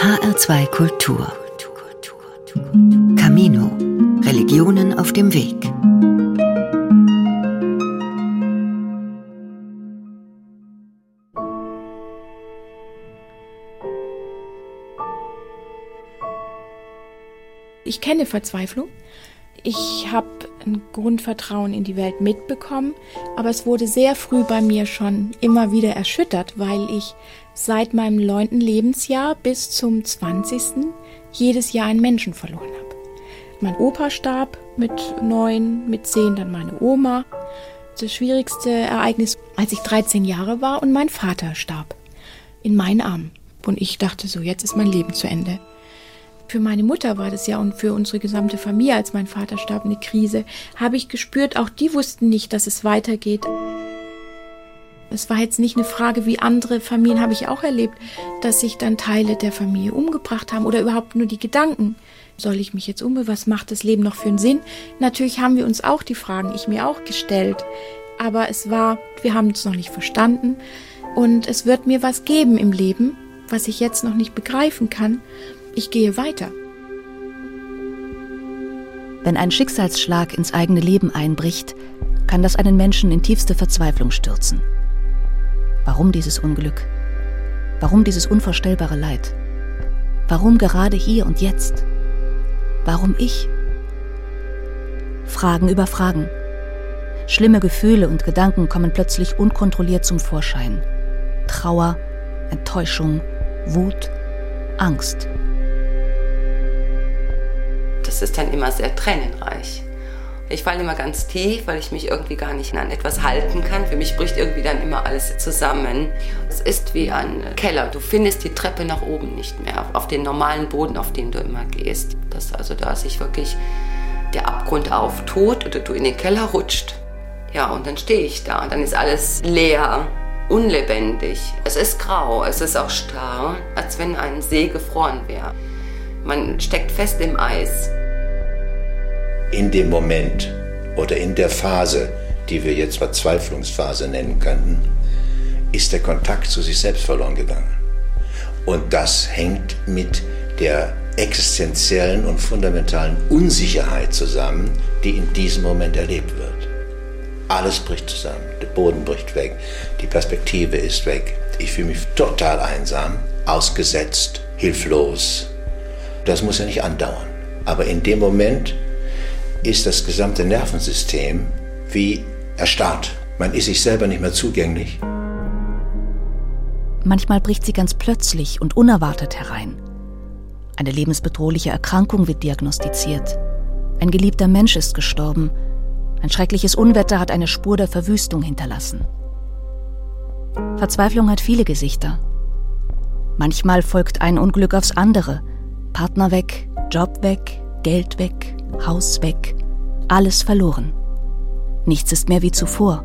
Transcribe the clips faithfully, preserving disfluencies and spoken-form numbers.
H R zwei Kultur. Camino. Religionen auf dem Weg. Ich kenne Verzweiflung. Ich habe ein Grundvertrauen in die Welt mitbekommen, aber es wurde sehr früh bei mir schon immer wieder erschüttert, weil ich seit meinem neunten Lebensjahr bis zum zwanzigsten jedes Jahr einen Menschen verloren habe. Mein Opa starb mit neun, mit zehn dann meine Oma. Das schwierigste Ereignis, als ich dreizehn Jahre war und mein Vater starb in meinen Armen. Und ich dachte so, jetzt ist mein Leben zu Ende. Für meine Mutter war das ja und für unsere gesamte Familie, als mein Vater starb, eine Krise, habe ich gespürt, auch die wussten nicht, dass es weitergeht. Es war jetzt nicht eine Frage, wie andere Familien habe ich auch erlebt, dass sich dann Teile der Familie umgebracht haben oder überhaupt nur die Gedanken. Soll ich mich jetzt umbringen? Was macht das Leben noch für einen Sinn? Natürlich haben wir uns auch die Fragen, ich mir auch gestellt. Aber es war, wir haben es noch nicht verstanden und es wird mir was geben im Leben, was ich jetzt noch nicht begreifen kann. Ich gehe weiter. Wenn ein Schicksalsschlag ins eigene Leben einbricht, kann das einen Menschen in tiefste Verzweiflung stürzen. Warum dieses Unglück? Warum dieses unvorstellbare Leid? Warum gerade hier und jetzt? Warum ich? Fragen über Fragen. Schlimme Gefühle und Gedanken kommen plötzlich unkontrolliert zum Vorschein. Trauer, Enttäuschung, Wut, Angst. Das ist dann immer sehr tränenreich. Ich falle immer ganz tief, weil ich mich irgendwie gar nicht an etwas halten kann. Für mich bricht irgendwie dann immer alles zusammen. Es ist wie ein Keller. Du findest die Treppe nach oben nicht mehr, auf den normalen Boden, auf den du immer gehst. Dass also da sich wirklich der Abgrund auftut oder du in den Keller rutscht. Ja, und dann stehe ich da und dann ist alles leer, unlebendig. Es ist grau, es ist auch starr, als wenn ein See gefroren wäre. Man steckt fest im Eis. In dem Moment oder in der Phase, die wir jetzt Verzweiflungsphase nennen könnten, ist der Kontakt zu sich selbst verloren gegangen. Und das hängt mit der existenziellen und fundamentalen Unsicherheit zusammen, die in diesem Moment erlebt wird. Alles bricht zusammen, der Boden bricht weg, die Perspektive ist weg. Ich fühle mich total einsam, ausgesetzt, hilflos. Das muss ja nicht andauern. Aber in dem Moment ist das gesamte Nervensystem wie erstarrt. Man ist sich selber nicht mehr zugänglich. Manchmal bricht sie ganz plötzlich und unerwartet herein. Eine lebensbedrohliche Erkrankung wird diagnostiziert. Ein geliebter Mensch ist gestorben. Ein schreckliches Unwetter hat eine Spur der Verwüstung hinterlassen. Verzweiflung hat viele Gesichter. Manchmal folgt ein Unglück aufs andere. Partner weg, Job weg, Geld weg, Haus weg, alles verloren. Nichts ist mehr wie zuvor.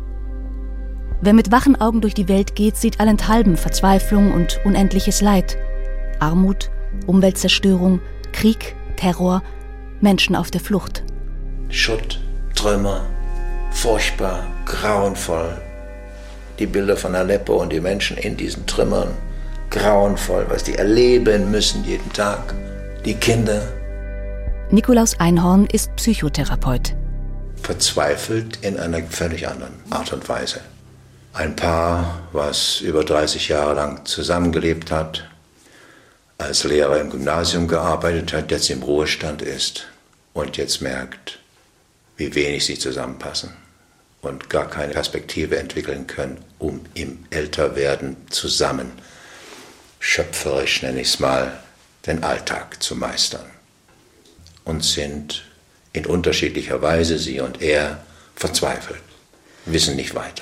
Wer mit wachen Augen durch die Welt geht, sieht allenthalben Verzweiflung und unendliches Leid. Armut, Umweltzerstörung, Krieg, Terror, Menschen auf der Flucht. Schutt, Trümmer, furchtbar, grauenvoll. Die Bilder von Aleppo und die Menschen in diesen Trümmern, grauenvoll, was die erleben müssen jeden Tag. Die Kinder. Nikolaus Einhorn ist Psychotherapeut. Verzweifelt in einer völlig anderen Art und Weise. Ein Paar, was über dreißig Jahre lang zusammengelebt hat, als Lehrer im Gymnasium gearbeitet hat, jetzt im Ruhestand ist und jetzt merkt, wie wenig sie zusammenpassen und gar keine Perspektive entwickeln können, um im Älterwerden zusammen, schöpferisch nenne ich es mal, den Alltag zu meistern. Und sind in unterschiedlicher Weise, sie und er, verzweifelt, wissen nicht weiter.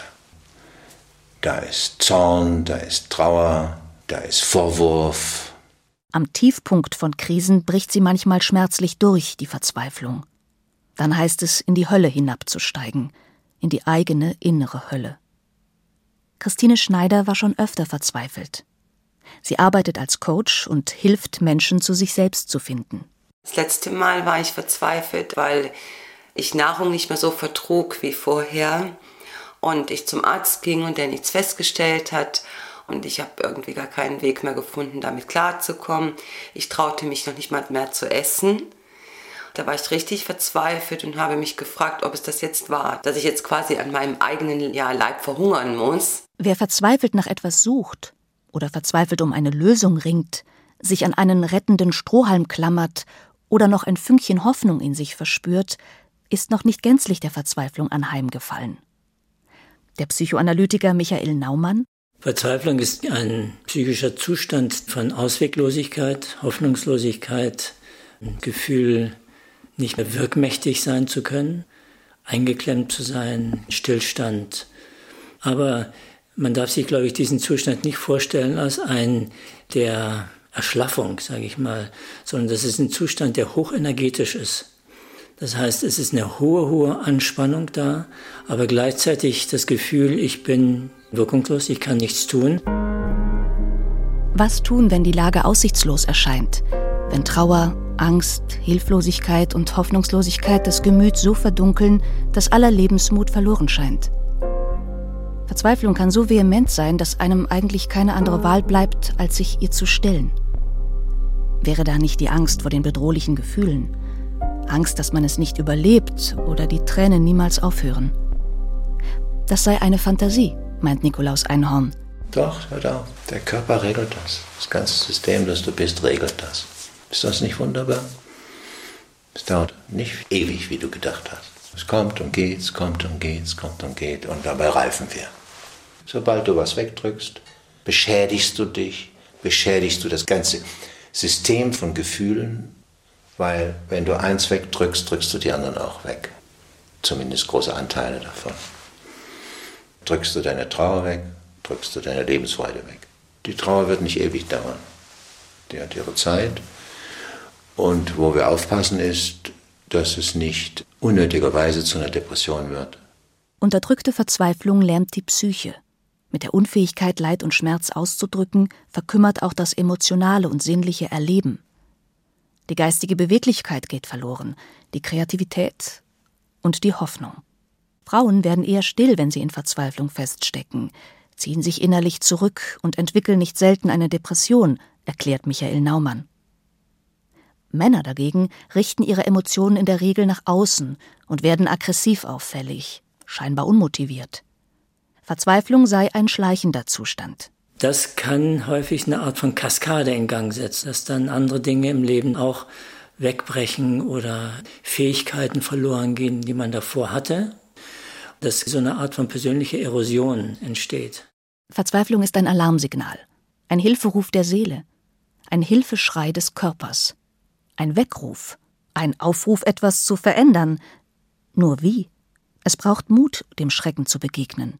Da ist Zorn, da ist Trauer, da ist Vorwurf. Am Tiefpunkt von Krisen bricht sie manchmal schmerzlich durch, die Verzweiflung. Dann heißt es, in die Hölle hinabzusteigen, in die eigene innere Hölle. Christine Schneider war schon öfter verzweifelt. Sie arbeitet als Coach und hilft Menschen, zu sich selbst zu finden. Das letzte Mal war ich verzweifelt, weil ich Nahrung nicht mehr so vertrug wie vorher und ich zum Arzt ging und der nichts festgestellt hat Und ich habe irgendwie gar keinen Weg mehr gefunden, damit klarzukommen. Ich traute mich noch nicht mal mehr zu essen. Da war ich richtig verzweifelt und habe mich gefragt, ob es das jetzt war, dass ich jetzt quasi an meinem eigenen ja, Leib verhungern muss. Wer verzweifelt nach etwas sucht oder verzweifelt um eine Lösung ringt, sich an einen rettenden Strohhalm klammert oder noch ein Fünkchen Hoffnung in sich verspürt, ist noch nicht gänzlich der Verzweiflung anheimgefallen. Der Psychoanalytiker Michael Naumann: Verzweiflung ist ein psychischer Zustand von Ausweglosigkeit, Hoffnungslosigkeit, ein Gefühl, nicht mehr wirkmächtig sein zu können, eingeklemmt zu sein, Stillstand. Aber man darf sich, glaube ich, diesen Zustand nicht vorstellen als einen der Erschlaffung, sage ich mal, sondern das ist ein Zustand, der hochenergetisch ist. Das heißt, es ist eine hohe, hohe Anspannung da, aber gleichzeitig das Gefühl, ich bin wirkungslos, ich kann nichts tun. Was tun, wenn die Lage aussichtslos erscheint? Wenn Trauer, Angst, Hilflosigkeit und Hoffnungslosigkeit das Gemüt so verdunkeln, dass aller Lebensmut verloren scheint. Verzweiflung kann so vehement sein, dass einem eigentlich keine andere Wahl bleibt, als sich ihr zu stellen. Wäre da nicht die Angst vor den bedrohlichen Gefühlen? Angst, dass man es nicht überlebt oder die Tränen niemals aufhören? Das sei eine Fantasie, meint Nikolaus Einhorn. Doch, hört auf. Der Körper regelt das. Das ganze System, das du bist, regelt das. Ist das nicht wunderbar? Es dauert nicht ewig, wie du gedacht hast. Es kommt und geht, es kommt und geht, es kommt und geht und dabei reifen wir. Sobald du was wegdrückst, beschädigst du dich, beschädigst du das ganze System von Gefühlen, weil wenn du eins wegdrückst, drückst du die anderen auch weg. Zumindest große Anteile davon. Drückst du deine Trauer weg, drückst du deine Lebensfreude weg. Die Trauer wird nicht ewig dauern. Die hat ihre Zeit. Und wo wir aufpassen ist, dass es nicht unnötigerweise zu einer Depression wird. Unterdrückte Verzweiflung lähmt die Psyche. Mit der Unfähigkeit, Leid und Schmerz auszudrücken, verkümmert auch das emotionale und sinnliche Erleben. Die geistige Beweglichkeit geht verloren, die Kreativität und die Hoffnung. Frauen werden eher still, wenn sie in Verzweiflung feststecken, ziehen sich innerlich zurück und entwickeln nicht selten eine Depression, erklärt Michael Naumann. Männer dagegen richten ihre Emotionen in der Regel nach außen und werden aggressiv auffällig, scheinbar unmotiviert. Verzweiflung sei ein schleichender Zustand. Das kann häufig eine Art von Kaskade in Gang setzen, dass dann andere Dinge im Leben auch wegbrechen oder Fähigkeiten verloren gehen, die man davor hatte. Dass so eine Art von persönlicher Erosion entsteht. Verzweiflung ist ein Alarmsignal, ein Hilferuf der Seele, ein Hilfeschrei des Körpers. Ein Weckruf, ein Aufruf, etwas zu verändern. Nur wie? Es braucht Mut, dem Schrecken zu begegnen.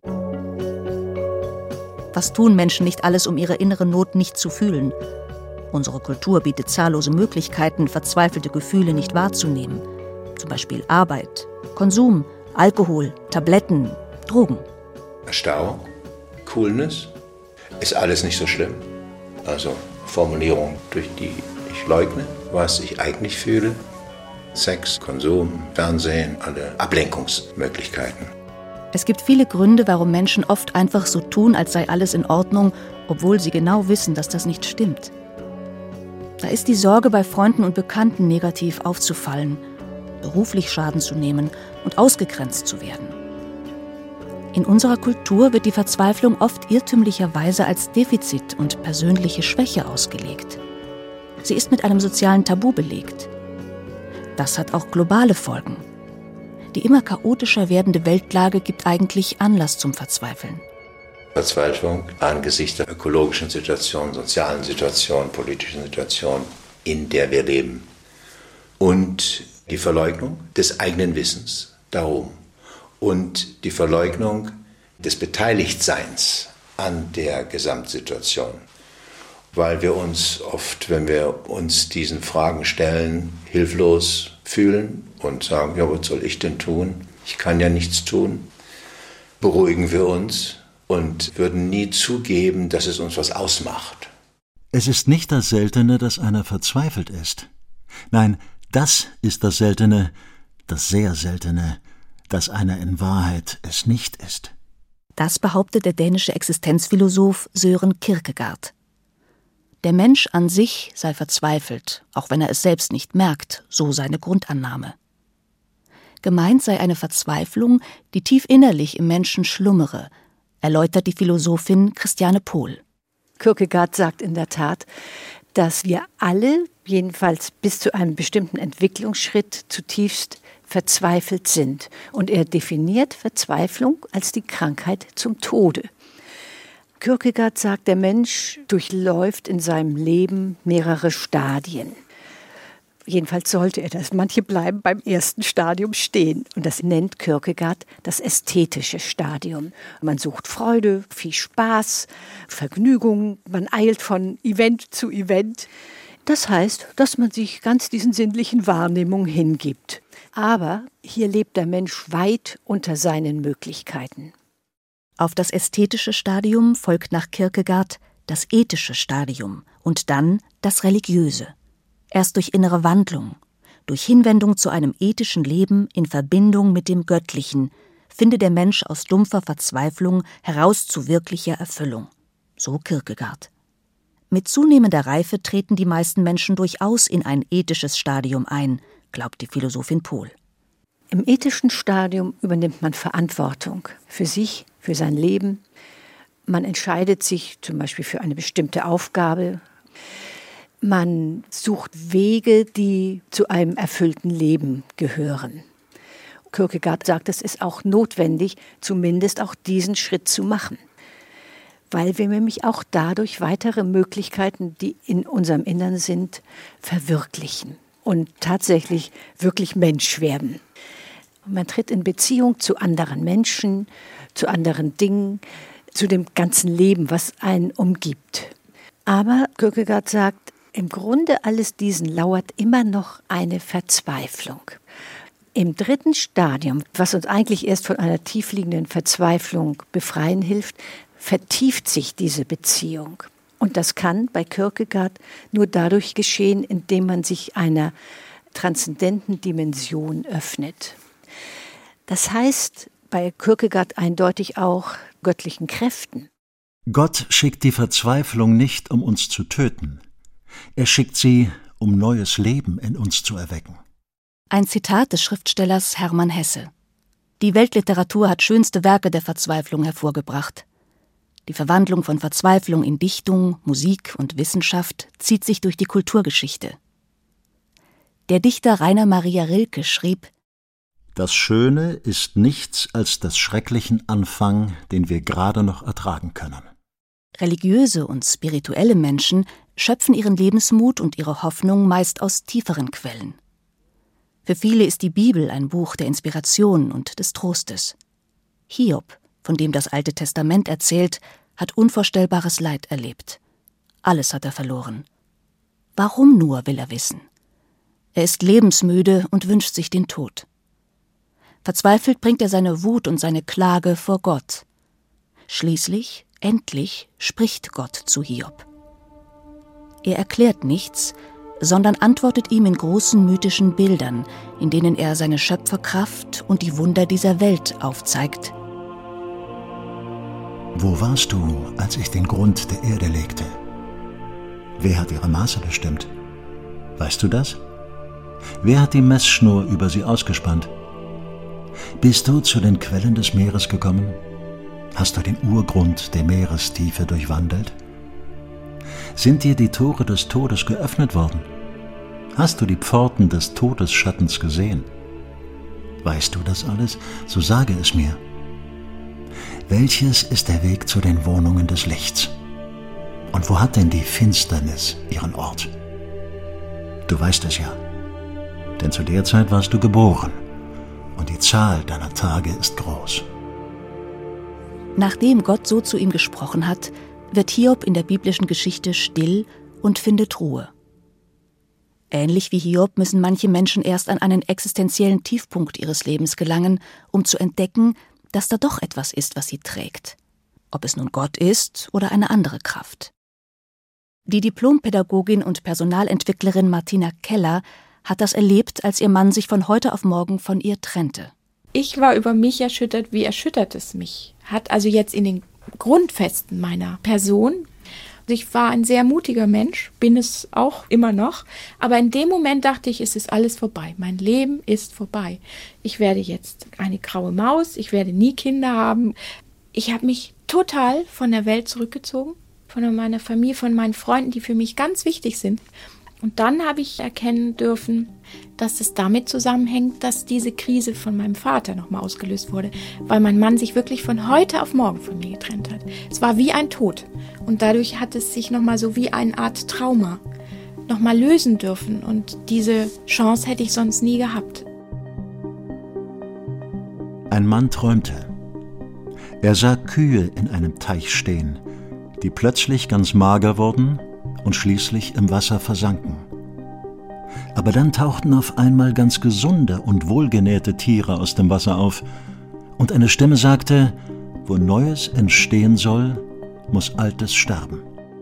Was tun Menschen nicht alles, um ihre innere Not nicht zu fühlen? Unsere Kultur bietet zahllose Möglichkeiten, verzweifelte Gefühle nicht wahrzunehmen. Zum Beispiel Arbeit, Konsum, Alkohol, Tabletten, Drogen. Erstarrung, Coolness, ist alles nicht so schlimm. Also Formulierung, durch die ich leugne, was ich eigentlich fühle. Sex, Konsum, Fernsehen, alle Ablenkungsmöglichkeiten. Es gibt viele Gründe, warum Menschen oft einfach so tun, als sei alles in Ordnung, obwohl sie genau wissen, dass das nicht stimmt. Da ist die Sorge, bei Freunden und Bekannten negativ aufzufallen, beruflich Schaden zu nehmen und ausgegrenzt zu werden. In unserer Kultur wird die Verzweiflung oft irrtümlicherweise als Defizit und persönliche Schwäche ausgelegt. Sie ist mit einem sozialen Tabu belegt. Das hat auch globale Folgen. Die immer chaotischer werdende Weltlage gibt eigentlich Anlass zum Verzweifeln. Verzweiflung angesichts der ökologischen Situation, sozialen Situation, politischen Situation, in der wir leben. Und die Verleugnung des eigenen Wissens darum. Und die Verleugnung des Beteiligtseins an der Gesamtsituation. Weil wir uns oft, wenn wir uns diesen Fragen stellen, hilflos fühlen und sagen, ja, was soll ich denn tun? Ich kann ja nichts tun. Beruhigen wir uns und würden nie zugeben, dass es uns was ausmacht. Es ist nicht das Seltene, dass einer verzweifelt ist. Nein, das ist das Seltene, das sehr Seltene, dass einer in Wahrheit es nicht ist. Das behauptet der dänische Existenzphilosoph Søren Kierkegaard. Der Mensch an sich sei verzweifelt, auch wenn er es selbst nicht merkt, so seine Grundannahme. Gemeint sei eine Verzweiflung, die tief innerlich im Menschen schlummere, erläutert die Philosophin Christiane Pohl. Kierkegaard sagt in der Tat, dass wir alle, jedenfalls bis zu einem bestimmten Entwicklungsschritt, zutiefst verzweifelt sind. Und er definiert Verzweiflung als die Krankheit zum Tode. Kierkegaard sagt, der Mensch durchläuft in seinem Leben mehrere Stadien. Jedenfalls sollte er das. Manche bleiben beim ersten Stadium stehen. Und das nennt Kierkegaard das ästhetische Stadium. Man sucht Freude, viel Spaß, Vergnügung. Man eilt von Event zu Event. Das heißt, dass man sich ganz diesen sinnlichen Wahrnehmungen hingibt. Aber hier lebt der Mensch weit unter seinen Möglichkeiten. Auf das ästhetische Stadium folgt nach Kierkegaard das ethische Stadium und dann das religiöse. Erst durch innere Wandlung, durch Hinwendung zu einem ethischen Leben in Verbindung mit dem Göttlichen, finde der Mensch aus dumpfer Verzweiflung heraus zu wirklicher Erfüllung. So Kierkegaard. Mit zunehmender Reife treten die meisten Menschen durchaus in ein ethisches Stadium ein, glaubt die Philosophin Pohl. Im ethischen Stadium übernimmt man Verantwortung für sich, für sein Leben. Man entscheidet sich zum Beispiel für eine bestimmte Aufgabe. Man sucht Wege, die zu einem erfüllten Leben gehören. Kierkegaard sagt, es ist auch notwendig, zumindest auch diesen Schritt zu machen. Weil wir nämlich auch dadurch weitere Möglichkeiten, die in unserem Innern sind, verwirklichen und tatsächlich wirklich Mensch werden. Man tritt in Beziehung zu anderen Menschen, zu anderen Dingen, zu dem ganzen Leben, was einen umgibt. Aber Kierkegaard sagt, im Grunde alles diesen lauert immer noch eine Verzweiflung. Im dritten Stadium, was uns eigentlich erst von einer tiefliegenden Verzweiflung befreien hilft, vertieft sich diese Beziehung. Und das kann bei Kierkegaard nur dadurch geschehen, indem man sich einer transzendenten Dimension öffnet. Das heißt bei Kierkegaard eindeutig auch göttlichen Kräften. Gott schickt die Verzweiflung nicht, um uns zu töten. Er schickt sie, um neues Leben in uns zu erwecken. Ein Zitat des Schriftstellers Hermann Hesse. Die Weltliteratur hat schönste Werke der Verzweiflung hervorgebracht. Die Verwandlung von Verzweiflung in Dichtung, Musik und Wissenschaft zieht sich durch die Kulturgeschichte. Der Dichter Rainer Maria Rilke schrieb: Das Schöne ist nichts als des schrecklichen Anfang, den wir gerade noch ertragen können. Religiöse und spirituelle Menschen schöpfen ihren Lebensmut und ihre Hoffnung meist aus tieferen Quellen. Für viele ist die Bibel ein Buch der Inspiration und des Trostes. Hiob, von dem das Alte Testament erzählt, hat unvorstellbares Leid erlebt. Alles hat er verloren. Warum nur, will er wissen. Er ist lebensmüde und wünscht sich den Tod. Verzweifelt bringt er seine Wut und seine Klage vor Gott. Schließlich, endlich, spricht Gott zu Hiob. Er erklärt nichts, sondern antwortet ihm in großen mythischen Bildern, in denen er seine Schöpferkraft und die Wunder dieser Welt aufzeigt. Wo warst du, als ich den Grund der Erde legte? Wer hat ihre Maße bestimmt? Weißt du das? Wer hat die Messschnur über sie ausgespannt? Bist du zu den Quellen des Meeres gekommen? Hast du den Urgrund der Meerestiefe durchwandelt? Sind dir die Tore des Todes geöffnet worden? Hast du die Pforten des Todesschattens gesehen? Weißt du das alles? So sage es mir. Welches ist der Weg zu den Wohnungen des Lichts? Und wo hat denn die Finsternis ihren Ort? Du weißt es ja, denn zu der Zeit warst du geboren, und die Zahl deiner Tage ist groß. Nachdem Gott so zu ihm gesprochen hat, wird Hiob in der biblischen Geschichte still und findet Ruhe. Ähnlich wie Hiob müssen manche Menschen erst an einen existenziellen Tiefpunkt ihres Lebens gelangen, um zu entdecken, dass da doch etwas ist, was sie trägt. Ob es nun Gott ist oder eine andere Kraft. Die Diplompädagogin und Personalentwicklerin Martina Keller hat das erlebt, als ihr Mann sich von heute auf morgen von ihr trennte. Ich war über mich erschüttert, wie erschüttert es mich hat. Also jetzt in den Grundfesten meiner Person. Ich war ein sehr mutiger Mensch, bin es auch immer noch. Aber in dem Moment dachte ich, es ist alles vorbei. Mein Leben ist vorbei. Ich werde jetzt eine graue Maus, ich werde nie Kinder haben. Ich habe mich total von der Welt zurückgezogen, von meiner Familie, von meinen Freunden, die für mich ganz wichtig sind. Und dann habe ich erkennen dürfen, dass es damit zusammenhängt, dass diese Krise von meinem Vater nochmal ausgelöst wurde, weil mein Mann sich wirklich von heute auf morgen von mir getrennt hat. Es war wie ein Tod und dadurch hat es sich nochmal so wie eine Art Trauma nochmal lösen dürfen und diese Chance hätte ich sonst nie gehabt. Ein Mann träumte. Er sah Kühe in einem Teich stehen, die plötzlich ganz mager wurden und schließlich im Wasser versanken. Aber dann tauchten auf einmal ganz gesunde und wohlgenährte Tiere aus dem Wasser auf und eine Stimme sagte, wo Neues entstehen soll, muss Altes sterben.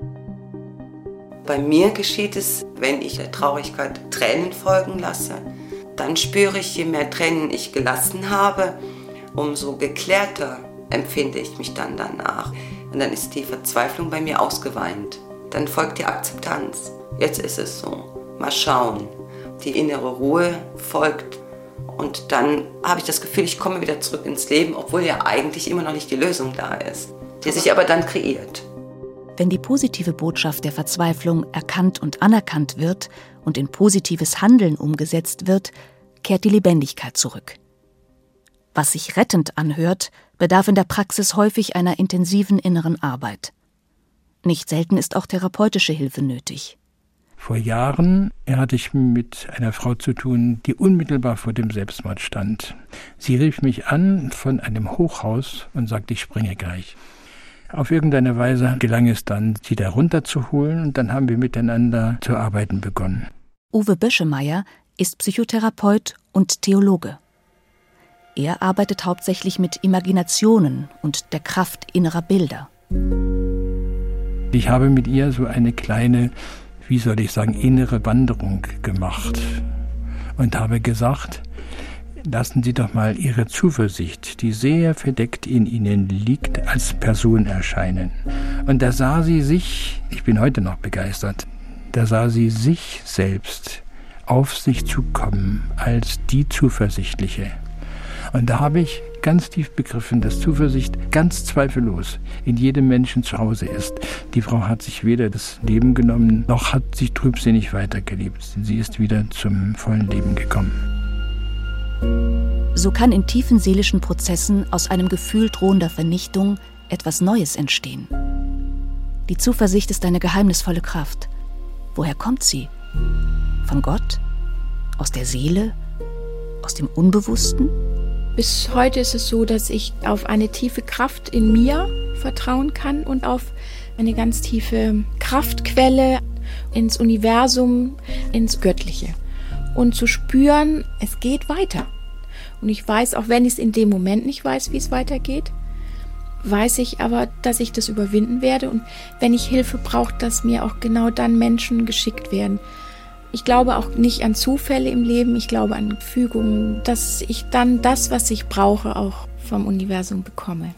Bei mir geschieht es, wenn ich der Traurigkeit Tränen folgen lasse, dann spüre ich, je mehr Tränen ich gelassen habe, umso geklärter empfinde ich mich dann danach. Und dann ist die Verzweiflung bei mir ausgeweint. Dann folgt die Akzeptanz. Jetzt ist es so. Mal schauen. Die innere Ruhe folgt. Und dann habe ich das Gefühl, ich komme wieder zurück ins Leben, obwohl ja eigentlich immer noch nicht die Lösung da ist, die sich aber dann kreiert. Wenn die positive Botschaft der Verzweiflung erkannt und anerkannt wird und in positives Handeln umgesetzt wird, kehrt die Lebendigkeit zurück. Was sich rettend anhört, bedarf in der Praxis häufig einer intensiven inneren Arbeit. Nicht selten ist auch therapeutische Hilfe nötig. Vor Jahren hatte ich mit einer Frau zu tun, die unmittelbar vor dem Selbstmord stand. Sie rief mich an von einem Hochhaus und sagte, ich springe gleich. Auf irgendeine Weise gelang es dann, sie da runterzuholen und dann haben wir miteinander zu arbeiten begonnen. Uwe Böschemeyer ist Psychotherapeut und Theologe. Er arbeitet hauptsächlich mit Imaginationen und der Kraft innerer Bilder. Ich habe mit ihr so eine kleine, wie soll ich sagen, innere Wanderung gemacht und habe gesagt, lassen Sie doch mal Ihre Zuversicht, die sehr verdeckt in Ihnen liegt, als Person erscheinen. Und da sah sie sich, ich bin heute noch begeistert, da sah sie sich selbst auf sich zukommen als die Zuversichtliche. Und da habe ich ganz tief begriffen, dass Zuversicht ganz zweifellos in jedem Menschen zu Hause ist. Die Frau hat sich weder das Leben genommen, noch hat sich trübsinnig weitergelebt. Sie ist wieder zum vollen Leben gekommen. So kann in tiefen seelischen Prozessen aus einem Gefühl drohender Vernichtung etwas Neues entstehen. Die Zuversicht ist eine geheimnisvolle Kraft. Woher kommt sie? Von Gott? Aus der Seele? Aus dem Unbewussten? Bis heute ist es so, dass ich auf eine tiefe Kraft in mir vertrauen kann und auf eine ganz tiefe Kraftquelle ins Universum, ins Göttliche. Und zu spüren, es geht weiter. Und ich weiß, auch wenn ich es in dem Moment nicht weiß, wie es weitergeht, weiß ich aber, dass ich das überwinden werde. Und wenn ich Hilfe brauche, dass mir auch genau dann Menschen geschickt werden. Ich glaube auch nicht an Zufälle im Leben, ich glaube an Fügungen, dass ich dann das, was ich brauche, auch vom Universum bekomme.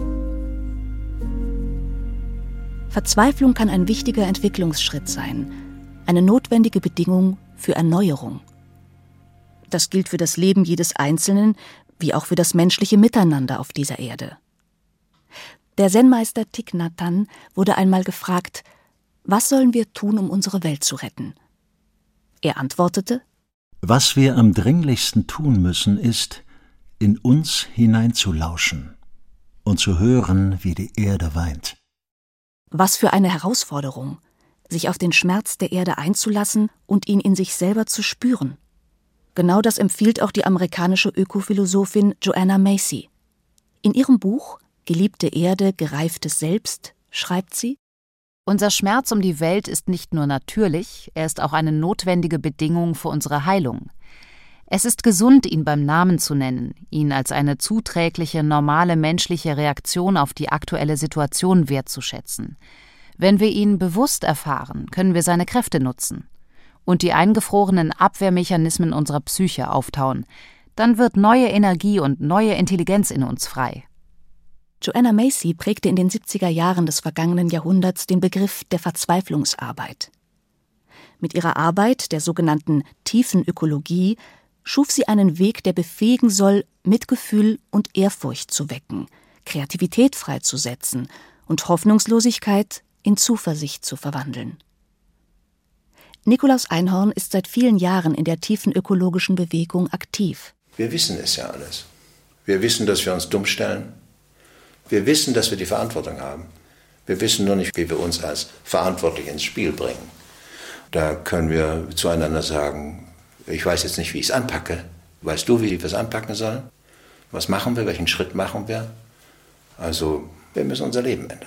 Verzweiflung kann ein wichtiger Entwicklungsschritt sein, eine notwendige Bedingung für Erneuerung. Das gilt für das Leben jedes Einzelnen, wie auch für das menschliche Miteinander auf dieser Erde. Der Zen-Meister Thich Nhat Hanh wurde einmal gefragt, was sollen wir tun, um unsere Welt zu retten? Er antwortete, was wir am dringlichsten tun müssen, ist, in uns hineinzulauschen und zu hören, wie die Erde weint. Was für eine Herausforderung, sich auf den Schmerz der Erde einzulassen und ihn in sich selber zu spüren. Genau das empfiehlt auch die amerikanische Ökophilosophin Joanna Macy. In ihrem Buch »Geliebte Erde, gereiftes Selbst« schreibt sie, unser Schmerz um die Welt ist nicht nur natürlich, er ist auch eine notwendige Bedingung für unsere Heilung. Es ist gesund, ihn beim Namen zu nennen, ihn als eine zuträgliche, normale menschliche Reaktion auf die aktuelle Situation wertzuschätzen. Wenn wir ihn bewusst erfahren, können wir seine Kräfte nutzen und die eingefrorenen Abwehrmechanismen unserer Psyche auftauen. dann wird neue Energie und neue Intelligenz in uns frei. Joanna Macy prägte in den siebziger Jahren des vergangenen Jahrhunderts den Begriff der Verzweiflungsarbeit. Mit ihrer Arbeit, der sogenannten tiefen Ökologie, schuf sie einen Weg, der befähigen soll, Mitgefühl und Ehrfurcht zu wecken, Kreativität freizusetzen und Hoffnungslosigkeit in Zuversicht zu verwandeln. Nikolaus Einhorn ist seit vielen Jahren in der tiefen ökologischen Bewegung aktiv. Wir wissen es ja alles. Wir wissen, dass wir uns dumm stellen. Wir wissen, dass wir die Verantwortung haben. Wir wissen nur nicht, wie wir uns als verantwortlich ins Spiel bringen. Da können wir zueinander sagen, ich weiß jetzt nicht, wie ich es anpacke. Weißt du, wie wir es anpacken sollen? Was machen wir? Welchen Schritt machen wir? Also, wir müssen unser Leben ändern.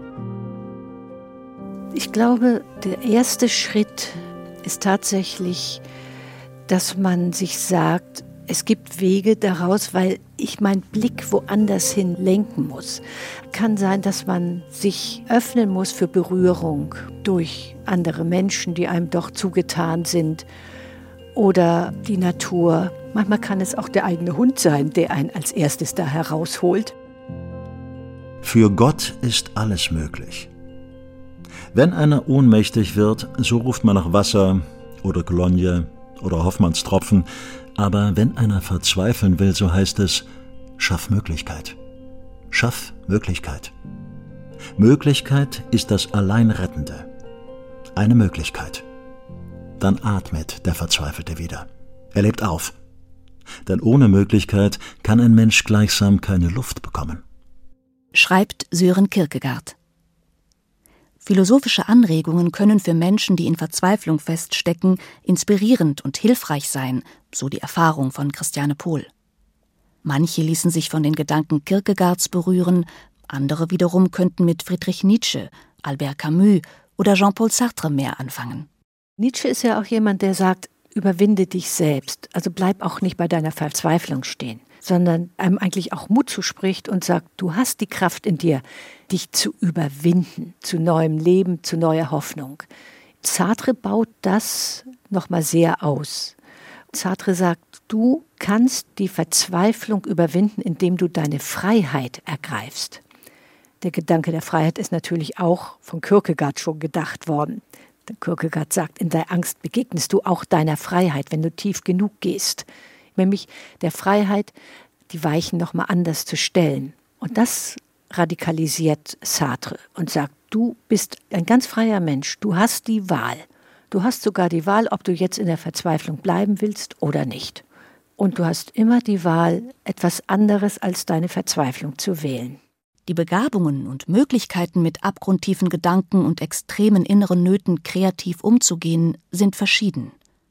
Ich glaube, der erste Schritt ist tatsächlich, dass man sich sagt, es gibt Wege daraus, weil ich meinen Blick woanders hin lenken muss. Kann sein, dass man sich öffnen muss für Berührung durch andere Menschen, die einem doch zugetan sind, oder die Natur. Manchmal kann es auch der eigene Hund sein, der einen als erstes da herausholt. Für Gott ist alles möglich. Wenn einer ohnmächtig wird, so ruft man nach Wasser oder Cologne oder Hoffmannstropfen. Aber wenn einer verzweifeln will, so heißt es, schaff Möglichkeit. Schaff Möglichkeit. Möglichkeit ist das Alleinrettende. Eine Möglichkeit. Dann atmet der Verzweifelte wieder. Er lebt auf. Denn ohne Möglichkeit kann ein Mensch gleichsam keine Luft bekommen. Schreibt Sören Kierkegaard. Philosophische Anregungen können für Menschen, die in Verzweiflung feststecken, inspirierend und hilfreich sein, so die Erfahrung von Christiane Pohl. Manche ließen sich von den Gedanken Kierkegaards berühren, andere wiederum könnten mit Friedrich Nietzsche, Albert Camus oder Jean-Paul Sartre mehr anfangen. Nietzsche ist ja auch jemand, der sagt, überwinde dich selbst, also bleib auch nicht bei deiner Verzweiflung stehen, sondern einem eigentlich auch Mut zuspricht und sagt, du hast die Kraft in dir, dich zu überwinden, zu neuem Leben, zu neuer Hoffnung. Sartre baut das nochmal sehr aus. Sartre sagt, du kannst die Verzweiflung überwinden, indem du deine Freiheit ergreifst. Der Gedanke der Freiheit ist natürlich auch von Kierkegaard schon gedacht worden. Der Kierkegaard sagt, in der Angst begegnest du auch deiner Freiheit, wenn du tief genug gehst. Nämlich der Freiheit, die Weichen nochmal anders zu stellen. Und das radikalisiert Sartre und sagt, du bist ein ganz freier Mensch, du hast die Wahl. Du hast sogar die Wahl, ob du jetzt in der Verzweiflung bleiben willst oder nicht. Und du hast immer die Wahl, etwas anderes als deine Verzweiflung zu wählen. Die Begabungen und Möglichkeiten, mit abgrundtiefen Gedanken und extremen inneren Nöten kreativ umzugehen, sind verschieden.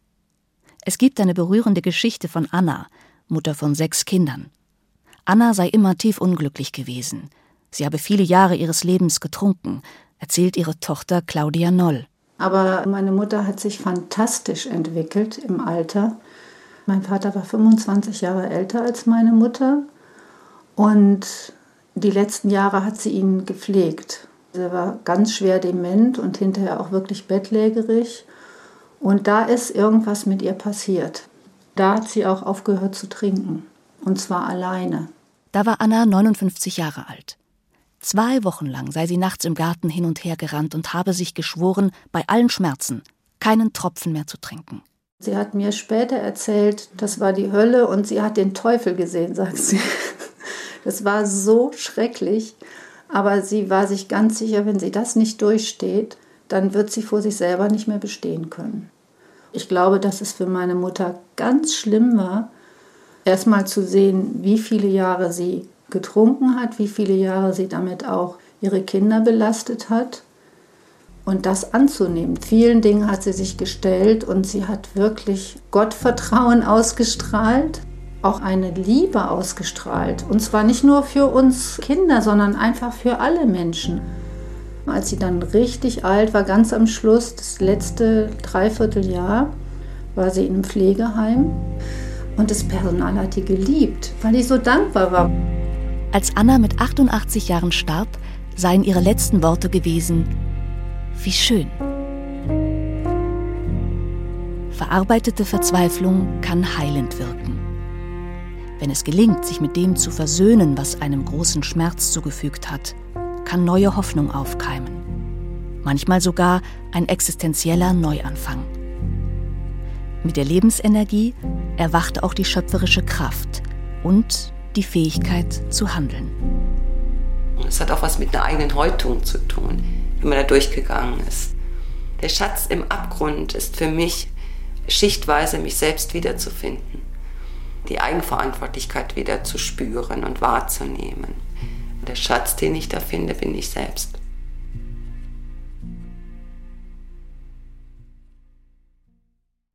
Es gibt eine berührende Geschichte von Anna, Mutter von sechs Kindern. Anna sei immer tief unglücklich gewesen. Sie habe viele Jahre ihres Lebens getrunken, erzählt ihre Tochter Claudia Noll. Aber meine Mutter hat sich fantastisch entwickelt im Alter. Mein Vater war fünfundzwanzig Jahre älter als meine Mutter und die letzten Jahre hat sie ihn gepflegt. Er war ganz schwer dement und hinterher auch wirklich bettlägerig. Und da ist irgendwas mit ihr passiert. Da hat sie auch aufgehört zu trinken. Und zwar alleine. Da war Anna neunundfünfzig Jahre alt. Zwei Wochen lang sei sie nachts im Garten hin und her gerannt und habe sich geschworen, bei allen Schmerzen keinen Tropfen mehr zu trinken. Sie hat mir später erzählt, das war die Hölle und sie hat den Teufel gesehen, sagt sie. Das war so schrecklich, aber sie war sich ganz sicher, wenn sie das nicht durchsteht, dann wird sie vor sich selber nicht mehr bestehen können. Ich glaube, dass es für meine Mutter ganz schlimm war, erst mal zu sehen, wie viele Jahre sie getrunken hat, wie viele Jahre sie damit auch ihre Kinder belastet hat und das anzunehmen. Vielen Dingen hat sie sich gestellt und sie hat wirklich Gottvertrauen ausgestrahlt, auch eine Liebe ausgestrahlt. Und zwar nicht nur für uns Kinder, sondern einfach für alle Menschen. Als sie dann richtig alt war, ganz am Schluss, das letzte Dreivierteljahr, war sie in einem Pflegeheim. Und das Personal hat die geliebt, weil die so dankbar war. Als Anna mit achtundachtzig Jahren starb, seien ihre letzten Worte gewesen: Wie schön. Verarbeitete Verzweiflung kann heilend wirken. Wenn es gelingt, sich mit dem zu versöhnen, was einem großen Schmerz zugefügt hat, kann neue Hoffnung aufkeimen. Manchmal sogar ein existenzieller Neuanfang. Mit der Lebensenergie erwacht auch die schöpferische Kraft und die Fähigkeit zu handeln. Es hat auch was mit einer eigenen Häutung zu tun, wenn man da durchgegangen ist. Der Schatz im Abgrund ist für mich, schichtweise mich selbst wiederzufinden. Die Eigenverantwortlichkeit wieder zu spüren und wahrzunehmen. Der Schatz, den ich da finde, bin ich selbst.